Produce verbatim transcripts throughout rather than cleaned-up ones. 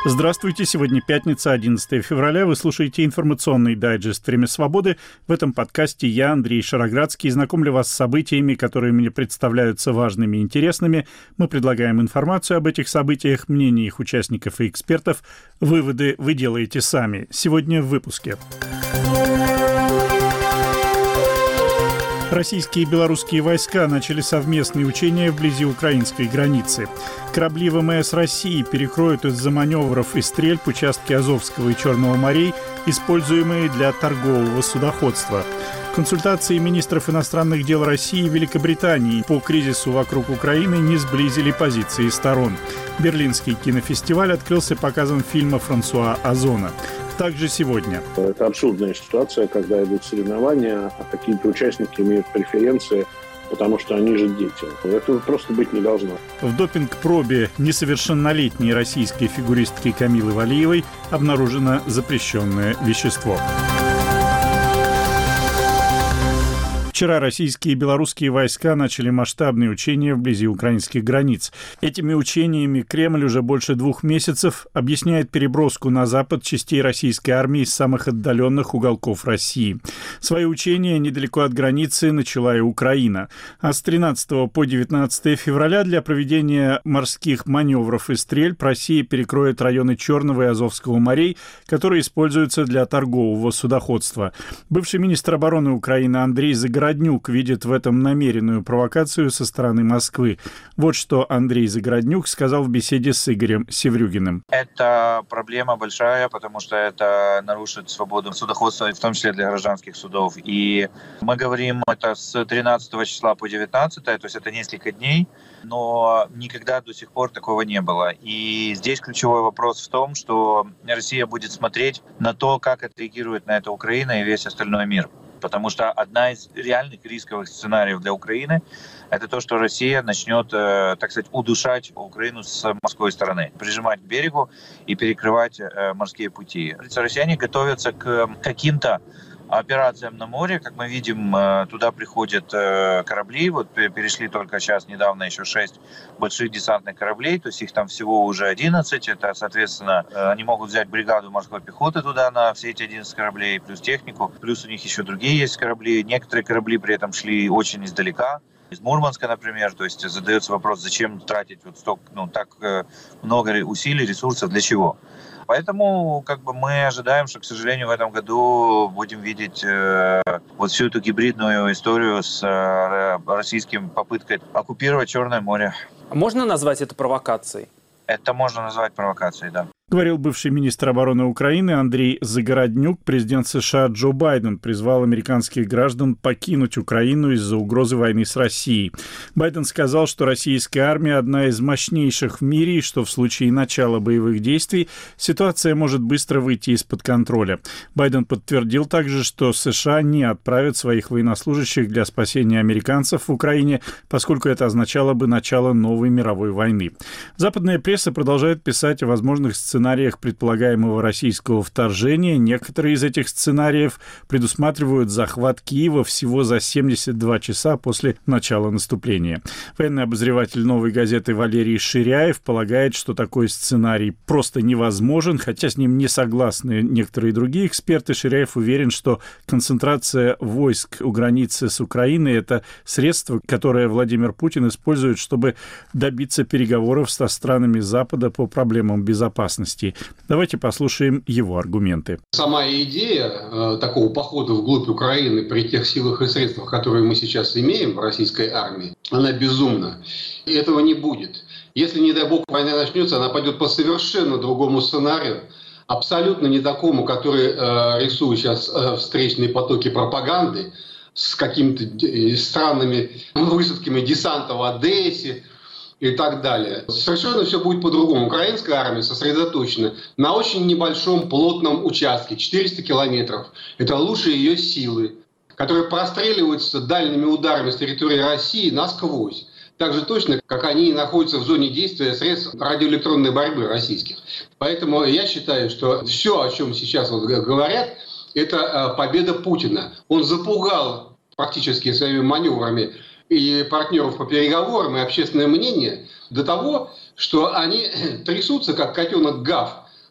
Здравствуйте, сегодня пятница, одиннадцатое февраля. Вы слушаете информационный дайджест «Время свободы». В этом подкасте я, Андрей Шароградский, знакомлю вас с событиями, которые мне представляются важными и интересными. Мы предлагаем информацию об этих событиях, мнения их участников и экспертов. Выводы вы делаете сами. Сегодня в выпуске. Российские и белорусские войска начали совместные учения вблизи украинской границы. Корабли ВМС России перекроют из-за маневров и стрельб участки Азовского и Черного морей, используемые для торгового судоходства. Консультации министров иностранных дел России и Великобритании по кризису вокруг Украины не сблизили позиции сторон. Берлинский кинофестиваль открылся показом фильма Франсуа Озона. Также сегодня. Это абсурдная ситуация, когда идут соревнования, а какие-то участники имеют преференции, потому что они же дети. Этого просто быть не должно. В допинг-пробе несовершеннолетней российской фигуристки Камилы Валиевой обнаружено запрещенное вещество. Вчера российские и белорусские войска начали масштабные учения вблизи украинских границ. Этими учениями Кремль уже больше двух месяцев объясняет переброску на запад частей российской армии из самых отдаленных уголков России. Свои учения недалеко от границы начала и Украина. А с тринадцатого по девятнадцатое февраля для проведения морских маневров и стрельб Россия перекроет районы Черного и Азовского морей, которые используются для торгового судоходства. Бывший министр обороны Украины Андрей Загороднюк видит в этом намеренную провокацию со стороны Москвы. Вот что Андрей Загороднюк сказал в беседе с Игорем Севрюгиным. Это проблема большая, потому что это нарушит свободу судоходства, в том числе для гражданских судов. И мы говорим это с тринадцатого числа по девятнадцатое, то есть это несколько дней, но никогда до сих пор такого не было. И здесь ключевой вопрос в том, что Россия будет смотреть на то, как отреагирует на это Украина и весь остальной мир. Потому что одна из реальных рисковых сценариев для Украины – это то, что Россия начнет, так сказать, удушать Украину с морской стороны, прижимать к берегу и перекрывать морские пути. Россияне готовятся к каким-то операциям на море. Как мы видим, туда приходят корабли. Вот перешли только сейчас, недавно еще шесть больших десантных кораблей. То есть их там всего уже одиннадцать. Это, соответственно, они могут взять бригаду морской пехоты туда на все эти одиннадцать кораблей, плюс технику. Плюс у них еще другие есть корабли. Некоторые корабли при этом шли очень издалека. Из Мурманска, например. То есть задается вопрос, зачем тратить вот столько, ну, так много усилий, ресурсов, для чего? Поэтому как бы мы ожидаем, что, к сожалению, в этом году будем видеть э, вот всю эту гибридную историю с э, российским попыткой оккупировать Черное море. Можно назвать это провокацией? Это можно назвать провокацией, да. Говорил бывший министр обороны Украины Андрей Загороднюк. Президент США Джо Байден призвал американских граждан покинуть Украину из-за угрозы войны с Россией. Байден сказал, что российская армия одна из мощнейших в мире и что в случае начала боевых действий ситуация может быстро выйти из-под контроля. Байден подтвердил также, что США не отправят своих военнослужащих для спасения американцев в Украине, поскольку это означало бы начало новой мировой войны. Западная пресса продолжает писать о возможных сценариях сценариях предполагаемого российского вторжения. Некоторые из этих сценариев предусматривают захват Киева всего за семьдесят два часа после начала наступления. Военный обозреватель «Новой газеты» Валерий Ширяев полагает, что такой сценарий просто невозможен, хотя с ним не согласны некоторые другие эксперты. Ширяев уверен, что концентрация войск у границы с Украиной – это средство, которое Владимир Путин использует, чтобы добиться переговоров со странами Запада по проблемам безопасности. Давайте послушаем его аргументы. Сама идея э, такого похода вглубь Украины при тех силах и средствах, которые мы сейчас имеем в российской армии, она безумна. И этого не будет. Если, не дай бог, война начнется, она пойдет по совершенно другому сценарию, абсолютно не такому, который э, рисует сейчас э, встречные потоки пропаганды с какими-то странными высадками десанта в Одессе и так далее. Совершенно все будет по-другому. Украинская армия сосредоточена на очень небольшом плотном участке, четыреста километров. Это лучшие ее силы, которые простреливаются дальними ударами с территории России насквозь. Так же точно, как они находятся в зоне действия средств радиоэлектронной борьбы российских. Поэтому я считаю, что все, о чем сейчас вот говорят, это победа Путина. Он запугал практически своими маневрами и партнеров по переговорам, и общественное мнение до того, что они трясутся, как котенок Гав,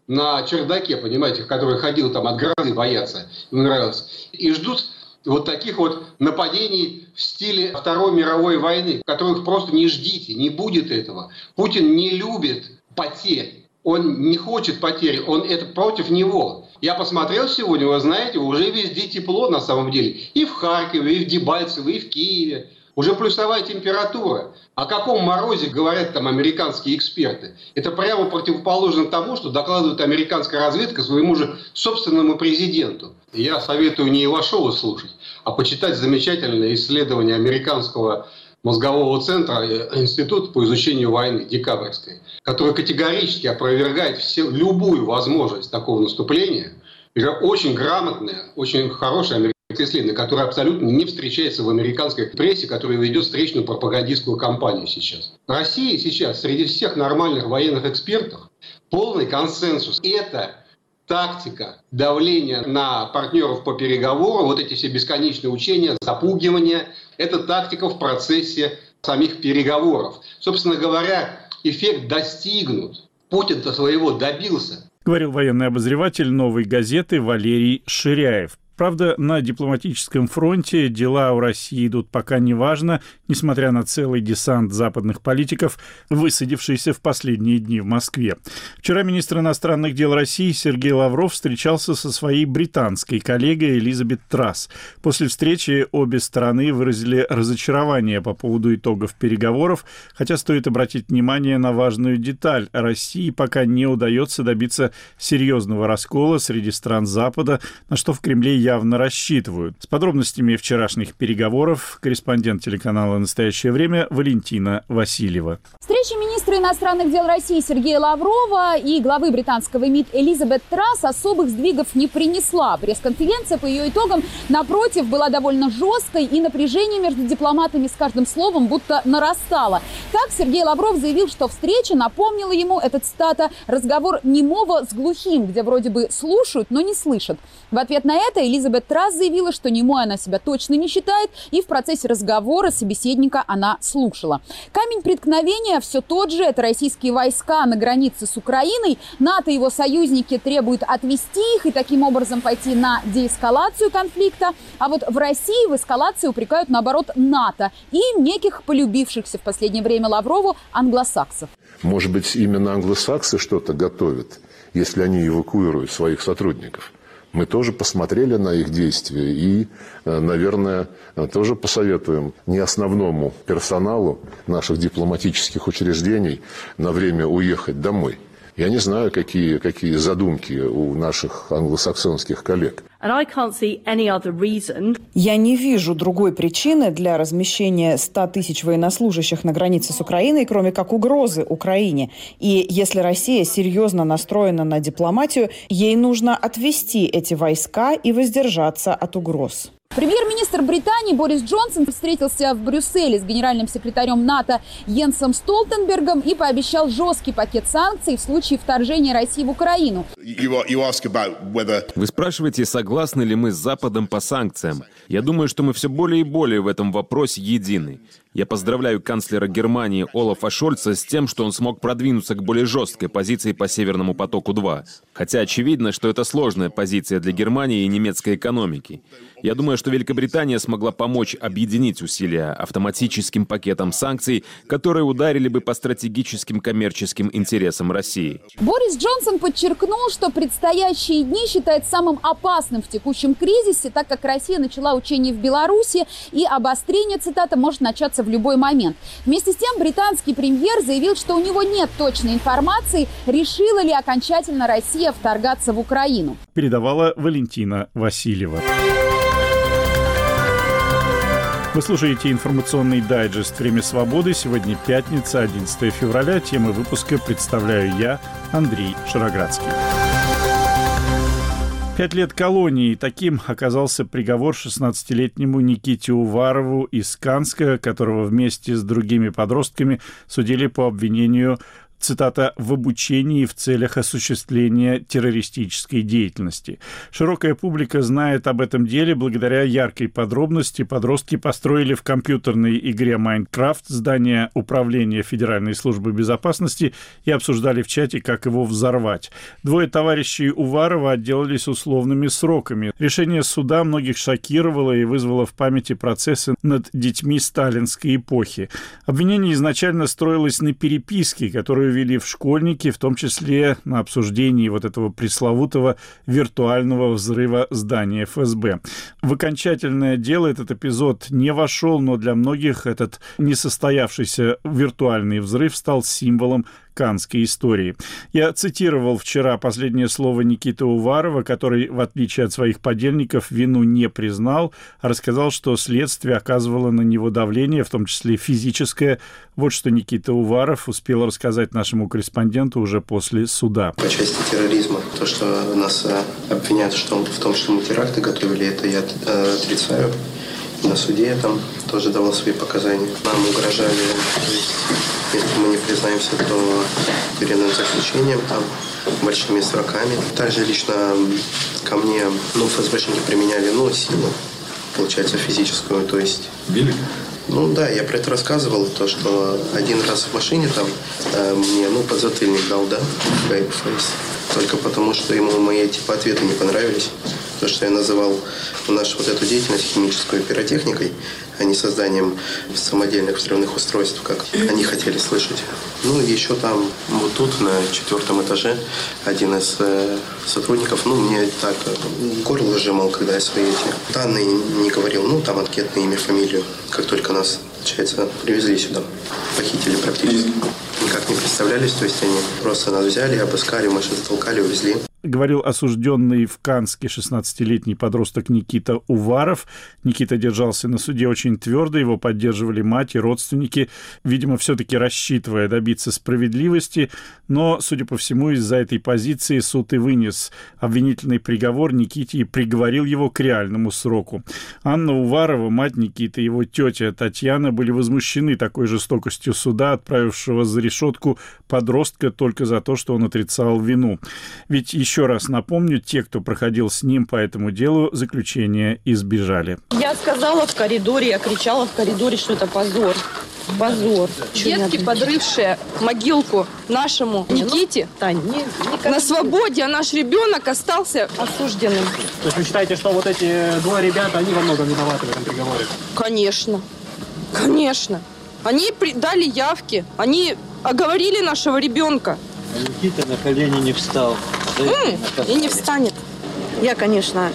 на чердаке, понимаете, который ходил там от грозы бояться, ему нравилось, и ждут вот таких вот нападений в стиле Второй мировой войны, которых просто не ждите, не будет этого. Путин не любит потерь, он не хочет потерь, он это против него. Я посмотрел сегодня, вы знаете, уже везде тепло на самом деле. И в Харькове, и в Дебальцево, и в Киеве. Уже плюсовая температура. О каком морозе говорят там американские эксперты? Это прямо противоположно тому, что докладывает американская разведка своему же собственному президенту. Я советую не Ивашова слушать, а почитать замечательное исследование американского мозгового центра, Института по изучению войны, Декабрьской, который категорически опровергает все, любую возможность такого наступления. Это очень грамотное, очень хорошее американское исследование, которое абсолютно не встречается в американской прессе, которая ведет встречную пропагандистскую кампанию сейчас. Россия сейчас среди всех нормальных военных экспертов полный консенсус. Это тактика давления на партнеров по переговорам, вот эти все бесконечные учения, запугивания, это тактика в процессе самих переговоров. Собственно говоря, эффект достигнут. Путин-то своего добился. Говорил военный обозреватель «Новой газеты» Валерий Ширяев. Правда, на дипломатическом фронте дела у России идут пока неважно, несмотря на целый десант западных политиков, высадившийся в последние дни в Москве. Вчера министр иностранных дел России Сергей Лавров встречался со своей британской коллегой Элизабет Трасс. После встречи обе стороны выразили разочарование по поводу итогов переговоров, хотя стоит обратить внимание на важную деталь. России пока не удается добиться серьезного раскола среди стран Запада, на что в Кремле явно рассчитывают. С подробностями вчерашних переговоров корреспондент телеканала «Настоящее время» Валентина Васильева. Встреча министра иностранных дел России Сергея Лаврова и главы британского МИД Элизабет Трасс особых сдвигов не принесла. Пресс-конференция по ее итогам, напротив, была довольно жесткой, и напряжение между дипломатами с каждым словом будто нарастало. Так Сергей Лавров заявил, что встреча напомнила ему, это цитата, разговор немого с глухим, где вроде бы слушают, но не слышат. В ответ на это Элизабет Трасс заявила, что немой она себя точно не считает, и в процессе разговора собеседника она слушала. Камень преткновения все тот же. Это российские войска на границе с Украиной. НАТО и его союзники требуют отвести их и таким образом пойти на деэскалацию конфликта. А вот в России в эскалации упрекают, наоборот, НАТО и неких полюбившихся в последнее время Лаврову англосаксов. Может быть, именно англосаксы что-то готовят, если они эвакуируют своих сотрудников. Мы тоже посмотрели на их действия и, наверное, тоже посоветуем не основному персоналу наших дипломатических учреждений на время уехать домой. Я не знаю, какие, какие задумки у наших англосаксонских коллег. Я не вижу другой причины для размещения ста тысяч военнослужащих на границе с Украиной, кроме как угрозы Украине. И если Россия серьезно настроена на дипломатию, ей нужно отвести эти войска и воздержаться от угроз. Премьер-министр Британии Борис Джонсон встретился в Брюсселе с генеральным секретарем НАТО Йенсом Столтенбергом и пообещал жесткий пакет санкций в случае вторжения России в Украину. Вы спрашиваете, согласны ли мы с Западом по санкциям? Я думаю, что мы все более и более в этом вопросе едины. Я поздравляю канцлера Германии Олафа Шольца с тем, что он смог продвинуться к более жесткой позиции по Северному потоку-два. Хотя очевидно, что это сложная позиция для Германии и немецкой экономики. Я думаю, что Великобритания смогла помочь объединить усилия автоматическим пакетом санкций, которые ударили бы по стратегическим коммерческим интересам России. Борис Джонсон подчеркнул, что предстоящие дни считает самым опасным в текущем кризисе, так как Россия начала учения в Беларуси, и обострение, цитата, может начаться в любой момент. Вместе с тем британский премьер заявил, что у него нет точной информации, решила ли окончательно Россия вторгаться в Украину. Передавала Валентина Васильева. Вы слушаете информационный дайджест «Время свободы». Сегодня пятница, одиннадцатое февраля. Темы выпуска представляю я, Андрей Шароградский. Пять лет колонии. Таким оказался приговор шестнадцатилетнему Никите Уварову из Канска, которого вместе с другими подростками судили по обвинению цитата, «в обучении в целях осуществления террористической деятельности». Широкая публика знает об этом деле благодаря яркой подробности. Подростки построили в компьютерной игре «Майнкрафт» здание управления Федеральной службы безопасности и обсуждали в чате, как его взорвать. Двое товарищей Уварова отделались условными сроками. Решение суда многих шокировало и вызвало в памяти процессы над детьми сталинской эпохи. Обвинение изначально строилось на переписке, которую вели в школьники, в том числе на обсуждении вот этого пресловутого виртуального взрыва здания эф эс бэ. В окончательное дело этот эпизод не вошел, но для многих этот несостоявшийся виртуальный взрыв стал символом каннской истории. Я цитировал вчера последнее слово Никиты Уварова, который, в отличие от своих подельников, вину не признал, а рассказал, что следствие оказывало на него давление, в том числе физическое. Вот что Никита Уваров успел рассказать нашему корреспонденту уже после суда. По части терроризма, то, что нас обвиняют в том, что мы теракты готовили, это я отрицаю. На суде я там тоже давал свои показания. Нам угрожали, то есть, если мы не признаемся, то тюремным заключением, там, большими сроками. Также лично ко мне, ну, эф эс бэшники применяли, ну, силу, получается, физическую, то есть... Били? Ну, да, я про это рассказывал, то, что один раз в машине там э, мне, ну, подзатыльник дал, да, фейс, только потому, что ему мои, типа, ответы не понравились. То, что я называл нашу вот эту деятельность химической пиротехникой, а не созданием самодельных взрывных устройств, как они хотели слышать. Ну, и еще там, вот тут, на четвертом этаже, один из э, сотрудников, ну, мне так горло сжимал, когда я свои эти данные не говорил, ну, там анкетное имя, фамилию, как только нас, получается, привезли сюда, похитили практически. Никак не представлялись, то есть они просто нас взяли, обыскали, машину затолкали, увезли. Говорил осужденный в Канске шестнадцатилетний подросток Никита Уваров. Никита держался на суде очень твердо, его поддерживали мать и родственники, видимо, все-таки рассчитывая добиться справедливости, но, судя по всему, из-за этой позиции суд и вынес обвинительный приговор Никите и приговорил его к реальному сроку. Анна Уварова, мать Никиты, и его тетя Татьяна были возмущены такой жестокостью суда, отправившего за решетку подростка только за то, что он отрицал вину. Ведь еще Еще раз напомню, те, кто проходил с ним по этому делу, заключения избежали. Я сказала в коридоре, я кричала в коридоре, что это позор. Позор. Детки, подрывшие могилку нашему Никите, Тань, на свободе, а наш ребенок остался осужденным. То есть вы считаете, что вот эти двое ребят, они во многом виноваты в этом приговоре? Конечно. Конечно. Они дали явки, они оговорили нашего ребенка. А Никита на колени не встал. Mm, и не встанет. Я, конечно,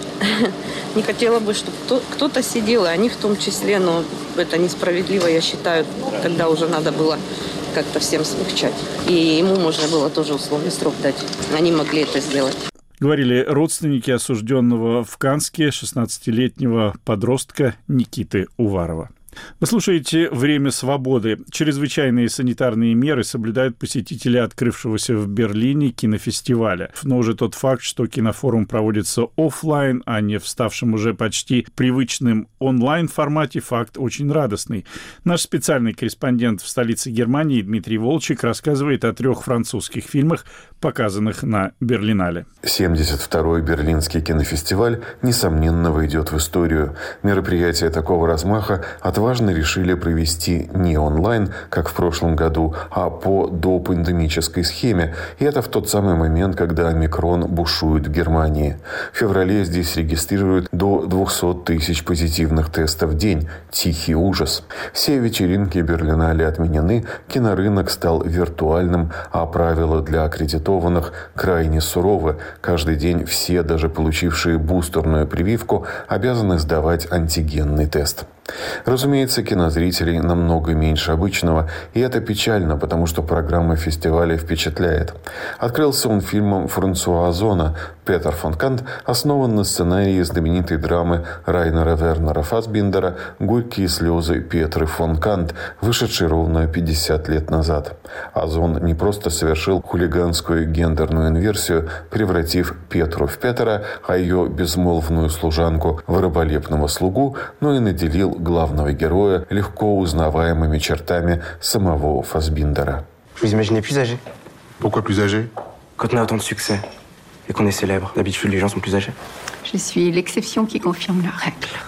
не хотела бы, чтобы кто-то сидел, и они в том числе, но это несправедливо, я считаю. Тогда уже надо было как-то всем смягчать. И ему можно было тоже условный срок дать. Они могли это сделать. Говорили родственники осужденного в Канске шестнадцатилетнего подростка Никиты Уварова. Вы слушаете «Время свободы». Чрезвычайные санитарные меры соблюдают посетители открывшегося в Берлине кинофестиваля. Но уже тот факт, что кинофорум проводится офлайн, а не в ставшем уже почти привычным онлайн-формате, факт очень радостный. Наш специальный корреспондент в столице Германии Дмитрий Волчек рассказывает о трех французских фильмах, показанных на Берлинале. семьдесят второй Берлинский кинофестиваль, несомненно, войдет в историю. Мероприятие такого размаха отважно решили провести не онлайн, как в прошлом году, а по допандемической схеме. И это в тот самый момент, когда омикрон бушует в Германии. В феврале здесь регистрируют до двухсот тысяч позитивных тестов в день. Тихий ужас. Все вечеринки Берлинале отменены, кинорынок стал виртуальным, а правила для аккредитованных крайне суровы. Каждый день все, даже получившие бустерную прививку, обязаны сдавать антигенный тест. Разумеется, кинозрителей намного меньше обычного, и это печально, потому что программа фестиваля впечатляет. Открылся он фильмом Франсуа Озона «Петер фон Кант», основан на сценарии знаменитой драмы Райнера Вернера Фассбиндера «Горькие слезы Петры фон Кант», вышедшей ровно пятьдесят лет назад. Озон не просто совершил хулиганскую гендерную инверсию, превратив Петру в Петера, а ее безмолвную служанку в раболепного слугу, но и наделил главного героя легко узнаваемыми чертами самого Фассбиндера. Vous imaginez plus âgé? Pourquoi plus âgé? Quand on a autant de succès et qu'on est célèbre, d'habitude les gens sont plus âgés. Je suis l'exception qui confirme la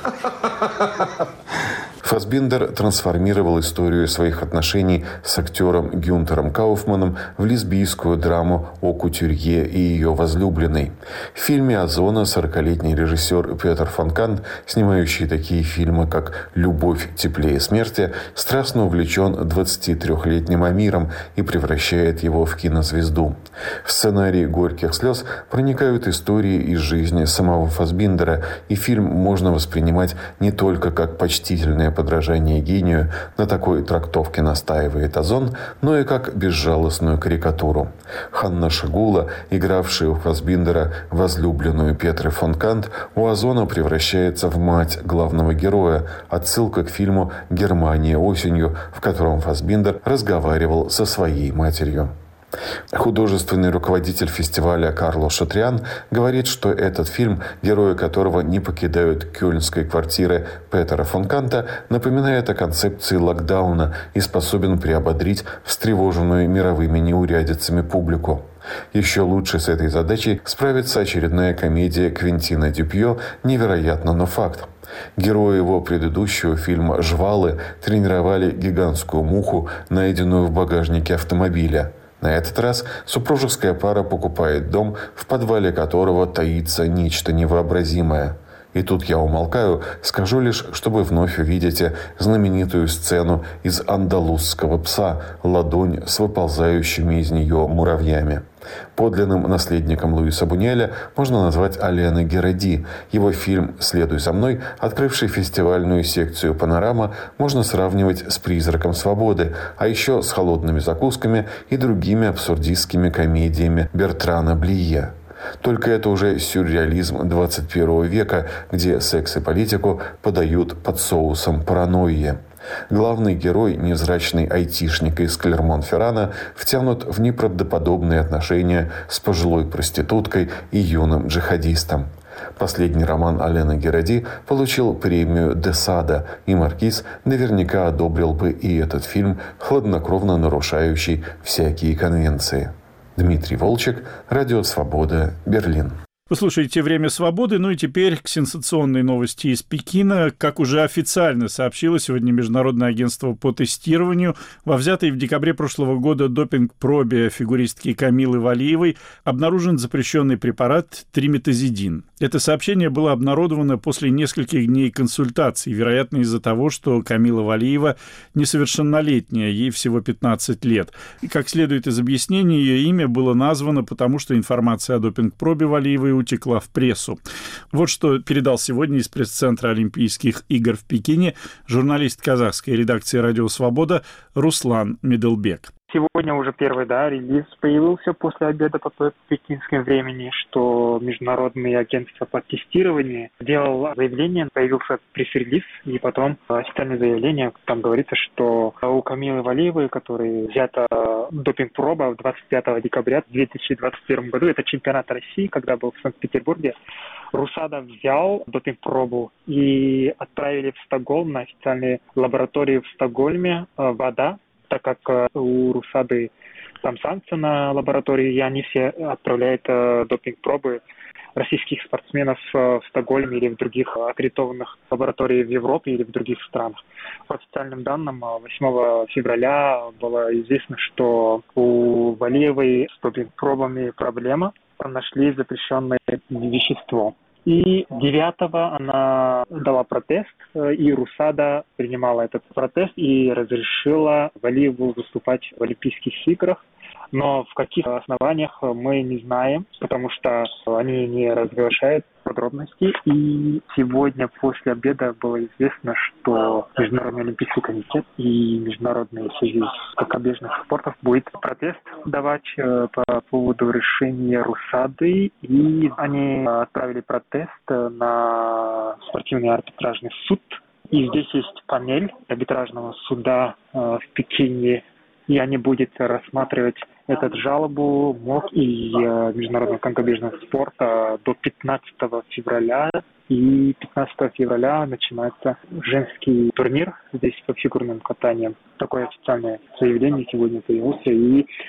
règle. Фассбиндер трансформировал историю своих отношений с актером Гюнтером Кауфманом в лесбийскую драму о кутюрье и ее возлюбленной. В фильме «Озона» сорокалетний режиссер Петер фон Кант, снимающий такие фильмы, как «Любовь теплее смерти», страстно увлечен двадцатитрёхлетним Амиром и превращает его в кинозвезду. В сценарий «Горьких слез» проникают истории из жизни самого Фассбиндера, и фильм можно воспринимать не только как почтительное подражание гению, на такой трактовке настаивает Озон, но и как безжалостную карикатуру. Ханна Шигула, игравшая у Фассбиндера возлюбленную Петры фон Кант, у Озона превращается в мать главного героя, отсылка к фильму «Германия осенью», в котором Фассбиндер разговаривал со своей матерью. Художественный руководитель фестиваля Карло Шатриан говорит, что этот фильм, герои которого не покидают кёльнской квартиры Петера фон Канта, напоминает о концепции локдауна и способен приободрить встревоженную мировыми неурядицами публику. Еще лучше с этой задачей справится очередная комедия Квентина Дюпье «Невероятно, но факт». Герои его предыдущего фильма «Жвалы» тренировали гигантскую муху, найденную в багажнике автомобиля. На этот раз супружеская пара покупает дом, в подвале которого таится нечто невообразимое. И тут я умолкаю, скажу лишь, что вы вновь увидите знаменитую сцену из «Андалузского пса» «Ладонь с выползающими из нее муравьями». Подлинным наследником Луиса Бунюэля можно назвать Алена Геради. Его фильм «Следуй за мной», открывший фестивальную секцию «Панорама», можно сравнивать с «Призраком свободы», а еще с «Холодными закусками» и другими абсурдистскими комедиями Бертрана Блие. Только это уже сюрреализм двадцать первого века, где секс и политику подают под соусом паранойи. Главный герой, невзрачный айтишник из Клермон-Феррана, втянут в неправдоподобные отношения с пожилой проституткой и юным джихадистом. Последний роман Алены Геради получил премию Десада, и маркиз наверняка одобрил бы и этот фильм, хладнокровно нарушающий всякие конвенции. Дмитрий Волчек, Радио Свобода, Берлин. Вы слушаете «Время свободы». Ну и теперь к сенсационной новости из Пекина. Как уже официально сообщило сегодня Международное агентство по тестированию, во взятой в декабре прошлого года допинг-пробе фигуристки Камилы Валиевой обнаружен запрещенный препарат триметазидин. Это сообщение было обнародовано после нескольких дней консультаций, вероятно, из-за того, что Камила Валиева несовершеннолетняя, ей всего пятнадцать лет. И, как следует из объяснений, ее имя было названо, потому что информация о допинг-пробе Валиевой утекла в прессу. Вот что передал сегодня из пресс-центра Олимпийских игр в Пекине журналист казахской редакции «Радио Свобода» Руслан Меделбек. Сегодня уже первый, да, релиз появился после обеда по пекинскому времени, что Международное агентство по тестированию делало заявление, появился пресс-релиз, и потом официальное заявление. Там говорится, что у Камилы Валиевой, которой взята допинг-проба двадцать пятого декабря две тысячи двадцать первом году, это чемпионат России, когда был в Санкт-Петербурге, РУСАДА взял допинг-пробу и отправили в Стокгольм на официальные лаборатории в Стокгольме вода, так как у РУСАДы там санкции на лаборатории, и они все отправляют э, допинг-пробы российских спортсменов в Стокгольме или в других аккредитованных лабораториях в Европе или в других странах. По официальным данным, восьмого февраля было известно, что у Валиевой с допинг-пробами проблема. Там нашли запрещенное вещество. И девятого она дала протест, и РУСАДА принимала этот протест и разрешила Валиеву выступать в Олимпийских играх. Но в каких основаниях мы не знаем, потому что они не разглашают подробности. И сегодня после обеда было известно, что Международный олимпийский комитет и Международный союз скакобежных спортов будет протест давать по поводу решения РУСАДы. И они отправили протест на спортивный арбитражный суд. И здесь есть панель арбитражного суда в Пекине, и они будут рассматривать эту жалобу МОК и э, Международного конькобежного спорта до пятнадцатого февраля. И пятнадцатого февраля начинается женский турнир здесь по фигурным катаниям. Такое официальное заявление сегодня появилось. И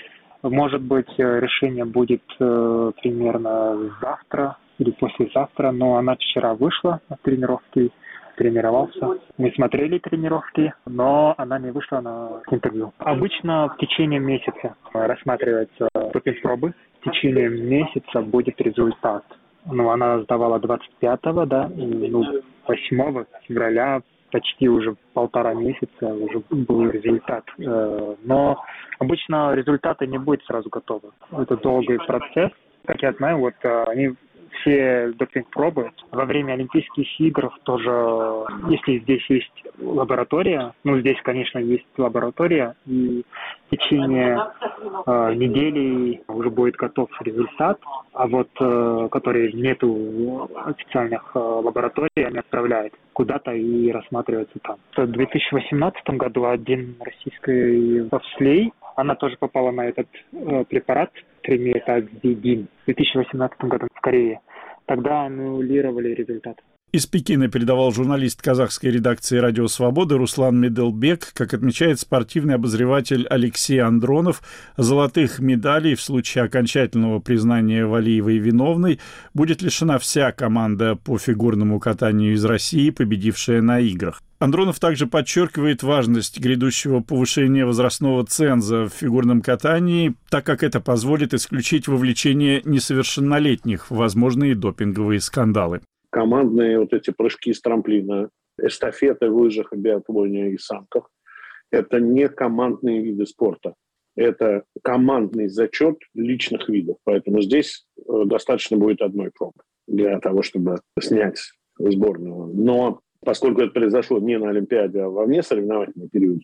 Может быть, решение будет э, примерно завтра или послезавтра, но она вчера вышла на тренировки, тренировался. Мы смотрели тренировки, но она не вышла на интервью. Обычно в течение месяца рассматриваются допинг-пробы. В течение месяца будет результат. Ну, она сдавала двадцать пятого, да, и ну, восьмого февраля, почти уже полтора месяца уже был результат. Но обычно результаты не будут сразу готовы. Это долгий процесс. Как я знаю, вот они все допинг-пробы во время Олимпийских игр тоже, если здесь есть лаборатория, ну, здесь, конечно, есть лаборатория, и в течение э, недели уже будет готов результат, а вот, э, который нету официальных э, лабораторий, они отправляют куда-то и рассматриваются там. В две тысячи восемнадцатом году один российский бобслей, она тоже попала на этот э, препарат триметазидин в две тысячи восемнадцатом году в Корее. Тогда аннулировали результат. Из Пекина передавал журналист казахской редакции «Радио Свобода» Руслан Меделбек. Как отмечает спортивный обозреватель Алексей Андронов, золотых медалей в случае окончательного признания Валиевой виновной будет лишена вся команда по фигурному катанию из России, победившая на играх. Андронов также подчеркивает важность грядущего повышения возрастного ценза в фигурном катании, так как это позволит исключить вовлечение несовершеннолетних в возможные допинговые скандалы. Командные вот эти прыжки с трамплина, эстафеты в лыжах, биатлоне и санках – это не командные виды спорта. Это командный зачет личных видов. Поэтому здесь достаточно будет одной пробы для того, чтобы снять сборную. Но поскольку это произошло не на Олимпиаде, а во внесоревновательный период,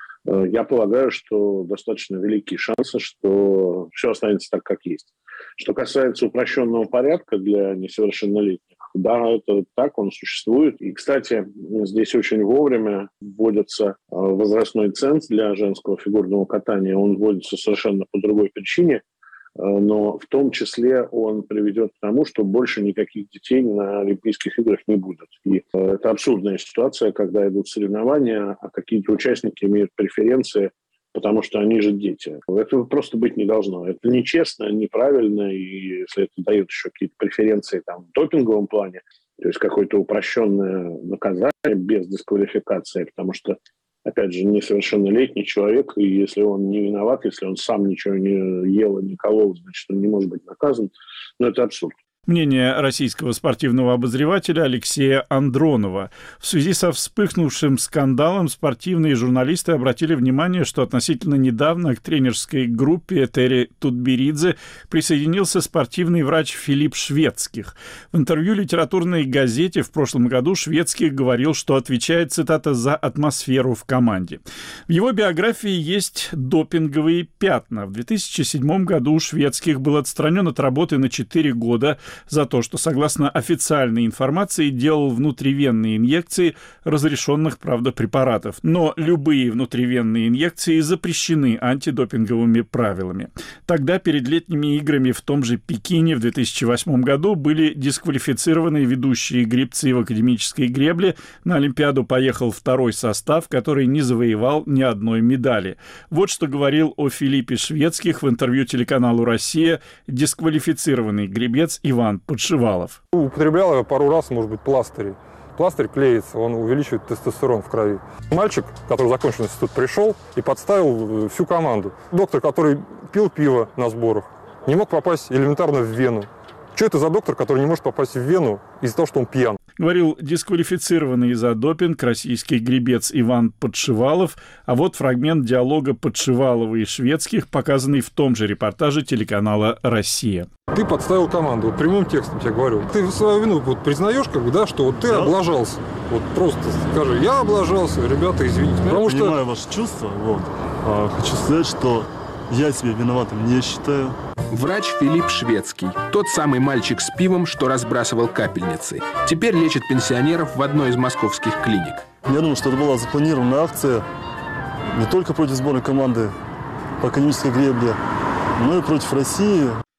я полагаю, что достаточно великие шансы, что все останется так, как есть. Что касается упрощенного порядка для несовершеннолетних, да, это так, он существует. И, кстати, здесь очень вовремя вводится возрастной ценз для женского фигурного катания. Он вводится совершенно по другой причине, но в том числе он приведет к тому, что больше никаких детей на Олимпийских играх не будет. И это абсурдная ситуация, когда идут соревнования, а какие-то участники имеют преференции, потому что они же дети. Этого просто быть не должно. Это нечестно, неправильно, и если это дает еще какие-то преференции там, в допинговом плане, то есть какое-то упрощенное наказание без дисквалификации, потому что, опять же, несовершеннолетний человек, и если он не виноват, если он сам ничего не ел и не колол, значит, он не может быть наказан. Но это абсурд. Мнение российского спортивного обозревателя Алексея Андронова. В связи со вспыхнувшим скандалом спортивные журналисты обратили внимание, что относительно недавно к тренерской группе Терри Тутберидзе присоединился спортивный врач Филипп Шведских. В интервью литературной газете в прошлом году Шведских говорил, что отвечает, цитата, «за атмосферу в команде». В его биографии есть допинговые пятна. В две тысячи седьмом году Шведских был отстранен от работы на четыре года за то, что, согласно официальной информации, делал внутривенные инъекции разрешенных, правда, препаратов. Но любые внутривенные инъекции запрещены антидопинговыми правилами. Тогда перед летними играми в том же Пекине в две тысячи восьмом году были дисквалифицированы ведущие гребцы в академической гребле. На Олимпиаду поехал второй состав, который не завоевал ни одной медали. Вот что говорил о Филиппе Шведских в интервью телеканалу «Россия» дисквалифицированный гребец Иван Подшивалов. Употреблял я пару раз, может быть, пластыри. Пластырь клеится, он увеличивает тестостерон в крови. Мальчик, который закончил институт, пришел и подставил всю команду. Доктор, который пил пиво на сборах, не мог попасть элементарно в вену. Что это за доктор, который не может попасть в вену из-за того, что он пьян? Говорил дисквалифицированный за допинг российский гребец Иван Подшивалов, а вот фрагмент диалога Подшивалова и Шведских, показанный в том же репортаже телеканала «Россия». Ты подставил команду, вот прямым текстом тебе говорю. Ты свою вину вот признаешь, как бы, да, что вот ты да? облажался. Вот просто скажи, я облажался, ребята, извините. Я Потому понимаю что... ваши чувства, вот. А, хочу сказать, что я себя виноватым не считаю. Врач Филипп Шведский. Тот самый мальчик с пивом, что разбрасывал капельницы. Теперь лечит пенсионеров в одной из московских клиник. Я думаю, что это была запланированная акция не только против сборной команды по академической гребле, но и против России.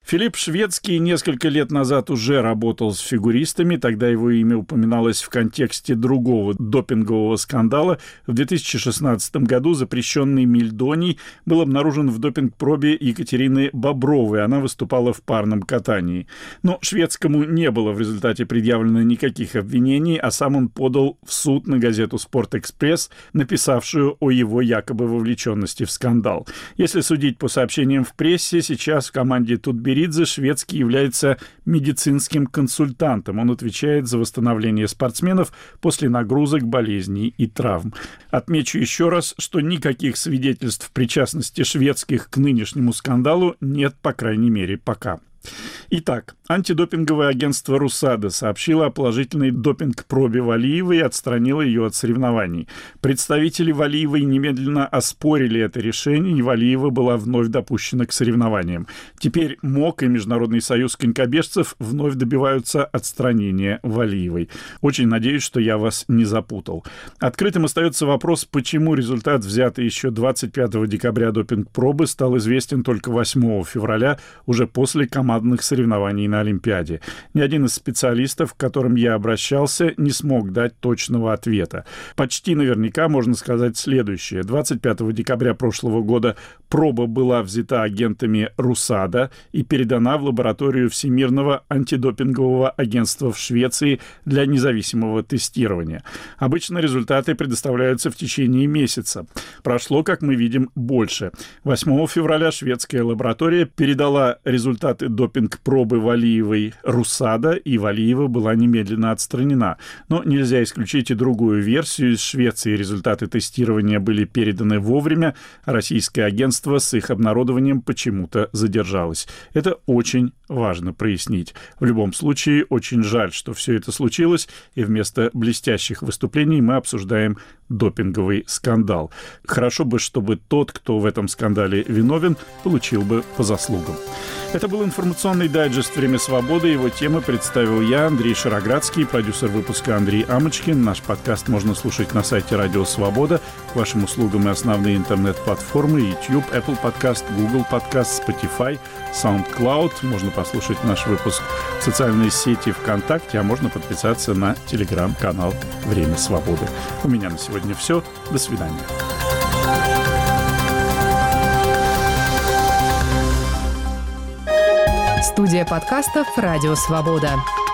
Филипп Шведский несколько лет назад уже работал с фигуристами, тогда его имя упоминалось в контексте другого допингового скандала. В две тысячи шестнадцатом году запрещенный мельдоний был обнаружен в допинг-пробе Екатерины Бобровой. Она выступала в парном катании. Но Шведскому не было в результате предъявлено никаких обвинений, а сам он подал в суд на газету «Спорт-экспресс», написавшую о его якобы вовлеченности в скандал. Если судить по сообщениям в прессе, сейчас в команде Тутберидзе Шведский является медицинским консультантом. Он отвечает за восстановление спортсменов после нагрузок, болезней и травм. Отмечу еще раз, что никаких свидетельств причастности Шведских к нынешнему скандалу нет, по крайней мере, пока. Итак, антидопинговое агентство «Русада» сообщило о положительной допинг-пробе Валиевой и отстранило ее от соревнований. Представители Валиевой немедленно оспорили это решение, и Валиева была вновь допущена к соревнованиям. Теперь МОК и Международный союз конькобежцев вновь добиваются отстранения Валиевой. Очень надеюсь, что я вас не запутал. Открытым остается вопрос, почему результат, взятый еще двадцать пятого декабря допинг-пробы, стал известен только восьмого февраля, уже после командных соревнований на Олимпиаде. Ни один из специалистов, к которым я обращался, не смог дать точного ответа. Почти наверняка можно сказать следующее. двадцать пятого декабря прошлого года проба была взята агентами «Русада» и передана в лабораторию Всемирного антидопингового агентства в Швеции для независимого тестирования. Обычно результаты предоставляются в течение месяца. Прошло, как мы видим, больше. восьмого февраля шведская лаборатория передала результаты допинг-пробы Валиевой «Русада», и Валиева была немедленно отстранена. Но нельзя исключить и другую версию. Из Швеции результаты тестирования были переданы вовремя, а российское агентство с их обнародованием почему-то задержалось. Это очень важно прояснить. В любом случае, очень жаль, что все это случилось, и вместо блестящих выступлений мы обсуждаем допинговый скандал. Хорошо бы, чтобы тот, кто в этом скандале виновен, получил бы по заслугам. Это был информационный дайджест «Время свободы». Его темы представил я, Андрей Шароградский, продюсер выпуска Андрей Амочкин. Наш подкаст можно слушать на сайте Радио Свобода. К вашим услугам и основные интернет-платформы YouTube, Apple Podcast, Google Podcast, Spotify, SoundCloud. Можно послушать наш выпуск в социальной сети ВКонтакте, а можно подписаться на телеграм-канал «Время свободы». У меня на сегодня все. До свидания. Студия подкастов «Радио Свобода».